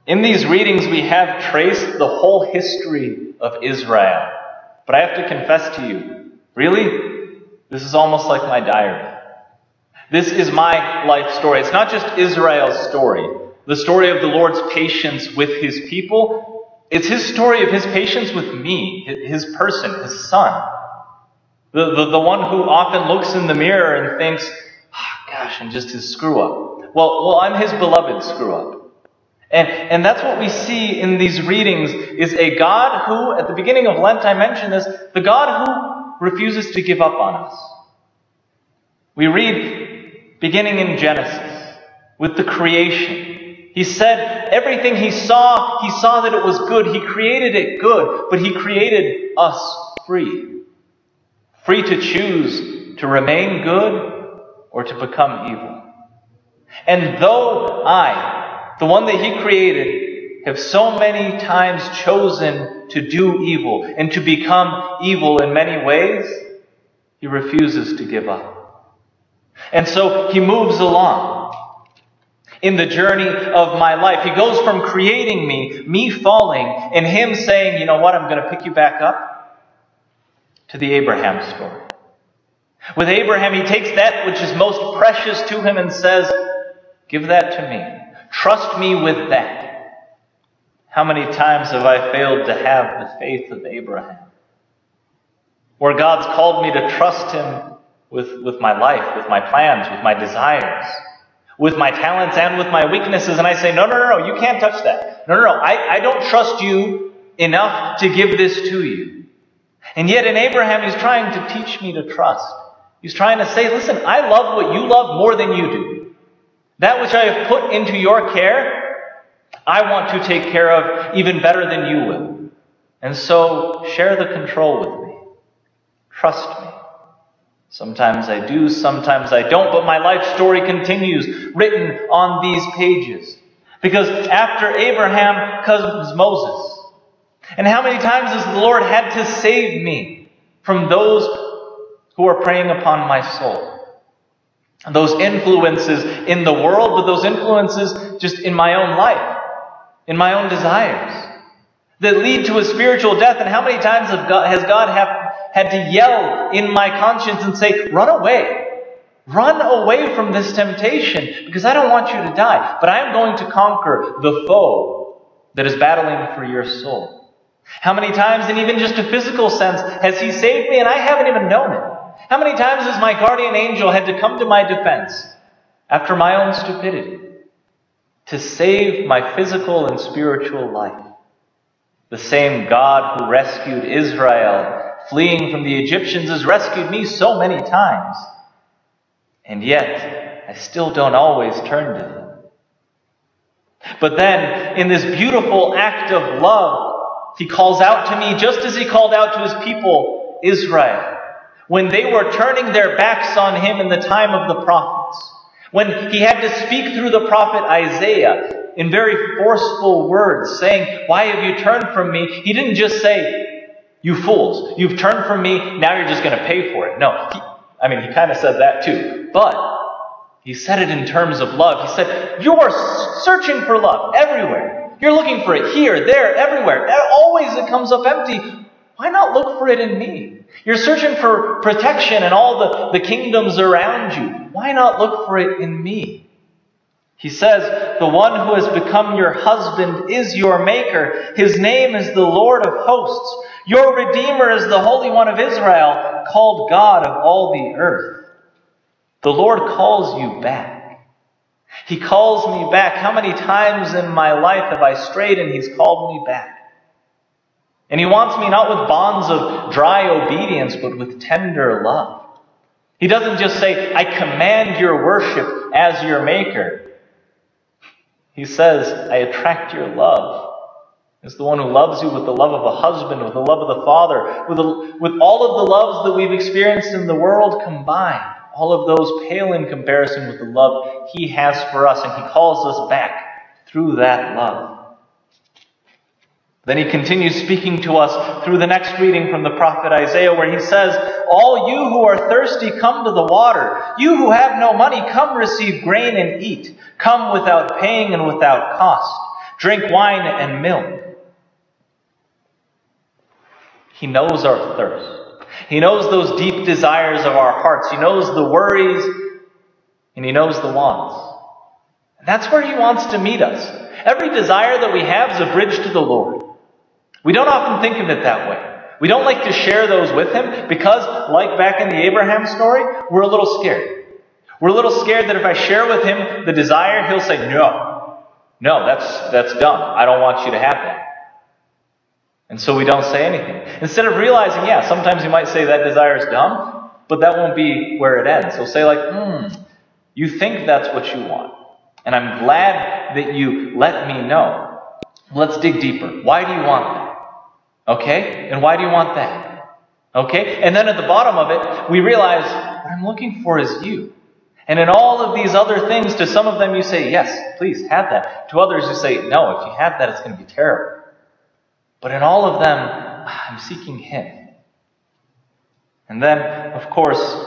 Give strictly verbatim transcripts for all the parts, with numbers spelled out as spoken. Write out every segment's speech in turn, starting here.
In these readings, we have traced the whole history of Israel. But I have to confess to you, really, this is almost like my diary. This is my life story. It's not just Israel's story, the story of the Lord's patience with his people. It's his story of his patience with me, his person, his son. The, the, the one who often looks in the mirror and thinks, oh, gosh, I'm just his screw-up. Well, well, I'm his beloved screw-up. And, and that's what we see in these readings, is a God who, at the beginning of Lent I mentioned this, the God who refuses to give up on us. We read, beginning in Genesis, with the creation. He said everything he saw, he saw that it was good. He created it good, but he created us free. Free to choose to remain good or to become evil. And though I, the one that he created, have so many times chosen to do evil and to become evil in many ways, he refuses to give up. And so he moves along in the journey of my life. He goes from creating me, me falling, and him saying, you know what, I'm going to pick you back up, to the Abraham story. With Abraham, he takes that which is most precious to him and says, give that to me. Trust me with that. How many times have I failed to have the faith of Abraham? Where God's called me to trust him with, with my life, with my plans, with my desires, with my talents and with my weaknesses. And I say, no, no, no, no, you can't touch that. No, no, no, I, I don't trust you enough to give this to you. And yet in Abraham, he's trying to teach me to trust. He's trying to say, listen, I love what you love more than you do. That which I have put into your care, I want to take care of even better than you will. And so, share the control with me. Trust me. Sometimes I do, sometimes I don't, but my life story continues, written on these pages. Because after Abraham comes Moses. And how many times has the Lord had to save me from those who are preying upon my soul? Those influences in the world, but those influences just in my own life, in my own desires, that lead to a spiritual death. And how many times have God, has God have, had to yell in my conscience and say, run away. Run away from this temptation, because I don't want you to die, but I am going to conquer the foe that is battling for your soul. How many times, in even just a physical sense, has he saved me and I haven't even known it? How many times has my guardian angel had to come to my defense after my own stupidity to save my physical and spiritual life? The same God who rescued Israel fleeing from the Egyptians has rescued me so many times. And yet, I still don't always turn to him. But then, in this beautiful act of love, he calls out to me just as he called out to his people, Israel. When they were turning their backs on him in the time of the prophets, when he had to speak through the prophet Isaiah in very forceful words, saying, why have you turned from me? He didn't just say, you fools, you've turned from me, now you're just going to pay for it. No, he, I mean, he kind of said that too, but he said it in terms of love. He said, you are searching for love everywhere. You're looking for it here, there, everywhere. Always it comes up empty. Why not look for it in me? You're searching for protection in all the, the kingdoms around you. Why not look for it in me? He says, the one who has become your husband is your maker. His name is the Lord of hosts. Your Redeemer is the Holy One of Israel, called God of all the earth. The Lord calls you back. He calls me back. How many times in my life have I strayed and he's called me back? And he wants me not with bonds of dry obedience, but with tender love. He doesn't just say, I command your worship as your maker. He says, I attract your love. It's the one who loves you with the love of a husband, with the love of the father, with, the, with all of the loves that we've experienced in the world combined. All of those pale in comparison with the love he has for us, and he calls us back through that love. Then he continues speaking to us through the next reading from the prophet Isaiah, where he says, all you who are thirsty, come to the water. You who have no money, come receive grain and eat. Come without paying and without cost. drink wine and milk. He knows our thirst. He knows those deep desires of our hearts. He knows the worries, and He knows the wants. And that's where He wants to meet us. Every desire that we have is a bridge to the Lord. We don't often think of it that way. We don't like to share those with Him because, like back in the Abraham story, we're a little scared. We're a little scared that if I share with Him the desire, He'll say, no, no, that's, that's dumb. I don't want you to have that. And so we don't say anything. Instead of realizing, yeah, sometimes He might say that desire is dumb, but that won't be where it ends. He'll say like, hmm, you think that's what you want. And I'm glad that you let me know. Let's dig deeper. Why do you want that? Okay? And why do you want that? Okay? And then at the bottom of it, we realize what I'm looking for is you. And in all of these other things, to some of them you say, yes, please have that. To others you say, no, if you have that, it's going to be terrible. But in all of them, I'm seeking Him. And then, of course,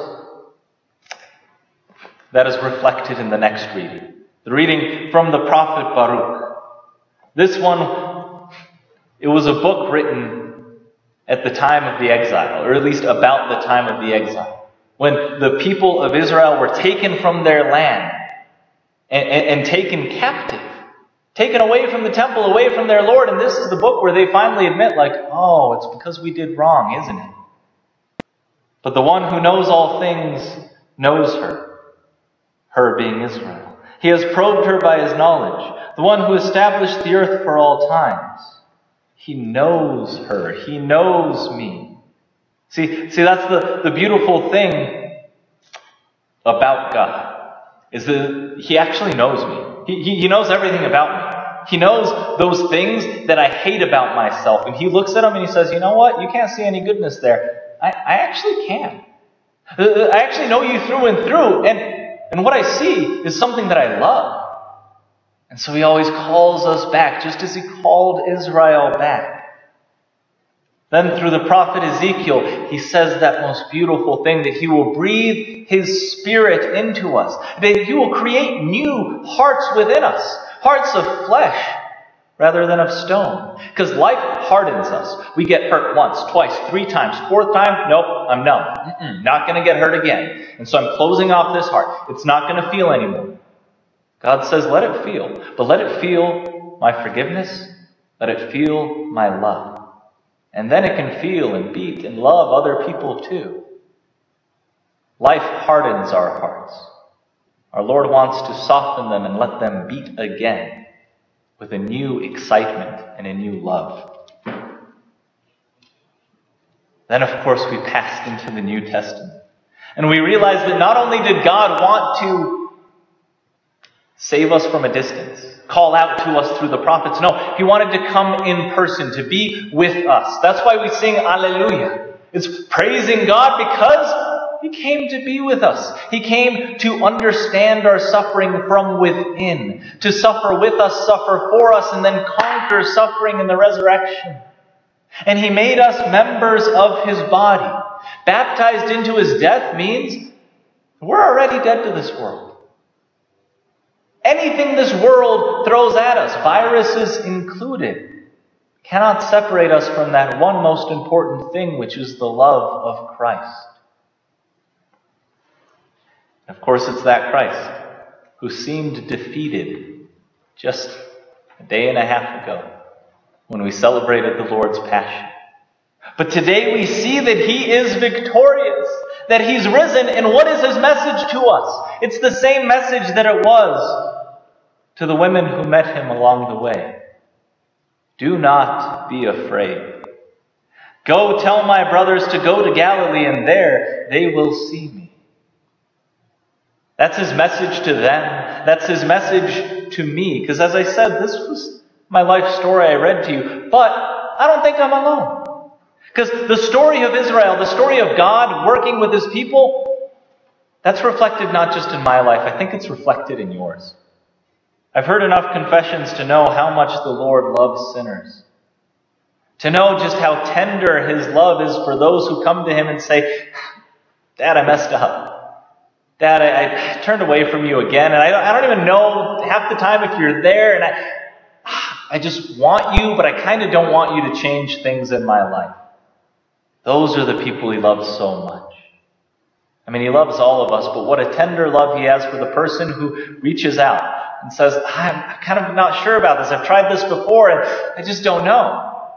that is reflected in the next reading. The reading from the prophet Baruch. This one, it was a book written at the time of the exile, or at least about the time of the exile, when the people of Israel were taken from their land and, and, and taken captive, taken away from the temple, away from their Lord. And this is the book where they finally admit, like, oh, it's because we did wrong, isn't it? But the one who knows all things knows her, her being Israel. He has probed her by His knowledge, the one who established the earth for all times. He knows her. He knows me. See, see, that's the, the beautiful thing about God, is that He actually knows me. He, he, he knows everything about me. He knows those things that I hate about myself. And He looks at them and He says, you know what? You can't see any goodness there. I, I actually can. I actually know you through and through. And And what I see is something that I love. And so He always calls us back, just as He called Israel back. Then through the prophet Ezekiel, he says that most beautiful thing, that He will breathe His Spirit into us. That He will create new hearts within us, hearts of flesh rather than of stone. Because life hardens us. We get hurt once, twice, three times, fourth time, nope, I'm numb. Mm-mm, not going to get hurt again. And so I'm closing off this heart. It's not going to feel anymore. God says, let it feel. But let it feel my forgiveness. Let it feel my love. And then it can feel and beat and love other people too. Life hardens our hearts. Our Lord wants to soften them and let them beat again with a new excitement and a new love. Then, of course, we passed into the New Testament. And we realize that not only did God want to save us from a distance, call out to us through the prophets, no, He wanted to come in person, to be with us. That's why we sing Alleluia. It's praising God because He came to be with us. He came to understand our suffering from within, to suffer with us, suffer for us, and then conquer suffering in the resurrection. And He made us members of His body. Baptized into His death means we're already dead to this world. Anything this world throws at us, viruses included, cannot separate us from that one most important thing, which is the love of Christ. Of course, it's that Christ who seemed defeated just a day and a half ago when we celebrated the Lord's Passion. But today we see that He is victorious, that He's risen, and what is His message to us? It's the same message that it was to the women who met Him along the way. Do not be afraid. Go tell my brothers to go to Galilee, and there they will see me. That's His message to them. That's His message to me. Because as I said, this was my life story I read to you. But I don't think I'm alone. Because the story of Israel, the story of God working with His people, that's reflected not just in my life. I think it's reflected in yours. I've heard enough confessions to know how much the Lord loves sinners. To know just how tender His love is for those who come to Him and say, Dad, I messed up. Dad, I, I turned away from you again, and I don't, I don't even know half the time if you're there, and I, I just want you, but I kind of don't want you to change things in my life. Those are the people he loves so much. I mean, he loves all of us, but what a tender love he has for the person who reaches out and says, I'm kind of not sure about this. I've tried this before and I just don't know.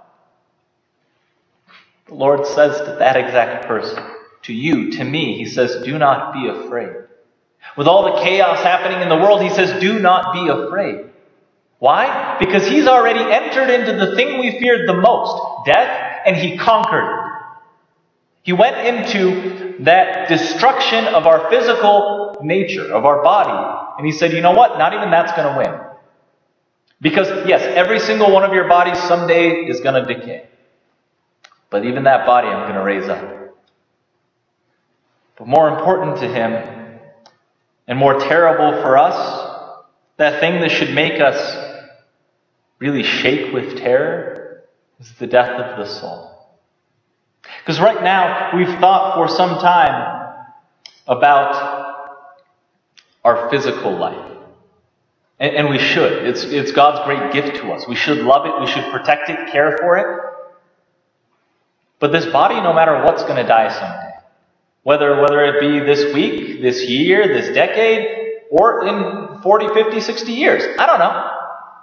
The Lord says to that exact person, to you, to me, he says, do not be afraid. With all the chaos happening in the world, he says, do not be afraid. Why? Because he's already entered into the thing we feared the most, death, and he conquered it. He went into that destruction of our physical nature, of our body, and he said, you know what? Not even that's going to win. Because, yes, every single one of your bodies someday is going to decay. But even that body I'm going to raise up. But more important to him, and more terrible for us, that thing that should make us really shake with terror, is the death of the soul. Because right now, we've thought for some time about our physical life. And, and we should. It's, it's God's great gift to us. We should love it. We should protect it, care for it. But this body, no matter what's going to die someday. Whether, whether it be this week, this year, this decade, or in forty, fifty, sixty years. I don't know.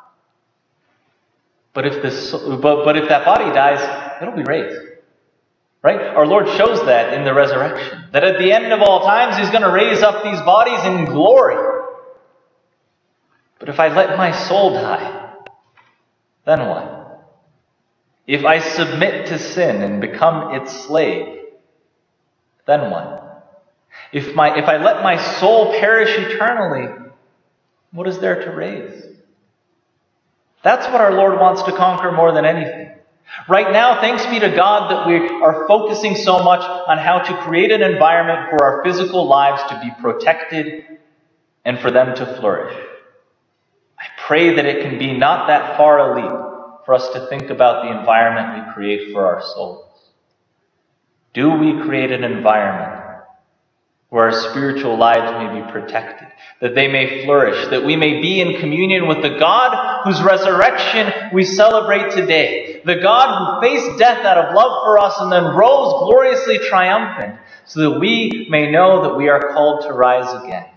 But if, this, but, but if that body dies, it'll be raised. Right? Our Lord shows that in the resurrection. That at the end of all times, he's going to raise up these bodies in glory. But if I let my soul die, then what? If I submit to sin and become its slave, then what? If my if I let my soul perish eternally, what is there to raise? That's what our Lord wants to conquer more than anything. Right now, thanks be to God that we are focusing so much on how to create an environment for our physical lives to be protected and for them to flourish. I pray that it can be not that far a leap for us to think about the environment we create for our souls. Do we create an environment where our spiritual lives may be protected, that they may flourish, that we may be in communion with the God whose resurrection we celebrate today, the God who faced death out of love for us and then rose gloriously triumphant, so that we may know that we are called to rise again.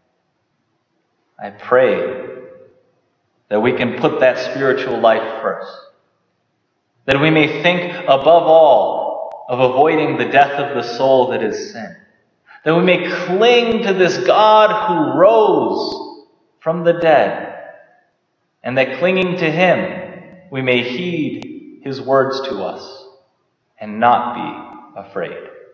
I pray that we can put that spiritual life first, that we may think above all of avoiding the death of the soul that is sin, that we may cling to this God who rose from the dead, and that clinging to him, we may heed his words to us and not be afraid.